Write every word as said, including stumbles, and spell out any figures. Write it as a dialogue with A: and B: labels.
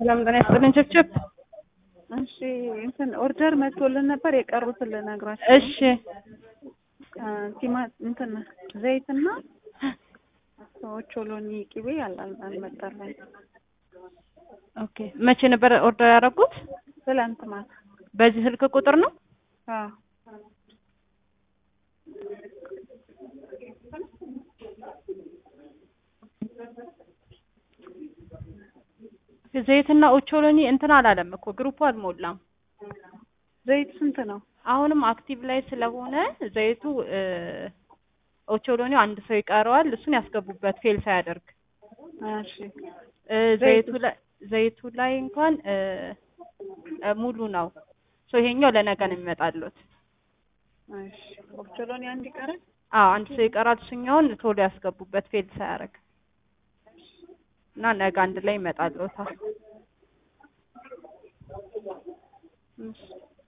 A: ሰላም ጤና ይስጥልኝ ችብችብ።
B: እሺ እንትን ኦርደር መጥቶልን ነበር የቀሩትን ልነግራችሁ።
A: እሺ
B: ቲማ እንትን ዘይትና ኦቾሎኒ ቅቤ አልመጣልኝ።
A: ኦኬ መቼ ነበር ኦርደር ያደረጉት?
B: ትላንት ማታ።
A: በዚህ ስልክ ቁጥር ነው?
B: አዎ
A: ዘይትና ኦቾሎኒ እንትን አላለም እኮ ግሩፑ አልሞላም።
B: ዘይት ስንት ነው?
A: አሁንም አክቲቭ ላይ ስለሆነ ዘይቱ ኦቾሎኒው አንድ ሰው ይቀረዋል። እሱን ያስገቡበት ፌል ሳያደርግ።
B: እሺ
A: ዘይቱ ላይ ዘይቱ ላይ እንኳን ሙሉ ነው። ሶ ይሄኛው ለነገ ነው የሚመጣልዎት።
B: እሺ ኦቾሎኒ አንድ ይቀራል?
A: አዎ አንድ ሰው ይቀራል። እሱኛውን ቶሎ ያስገቡበት ፌል ሳያደርግ እና ነገ አንድ ላይ ይመጣልዎታል።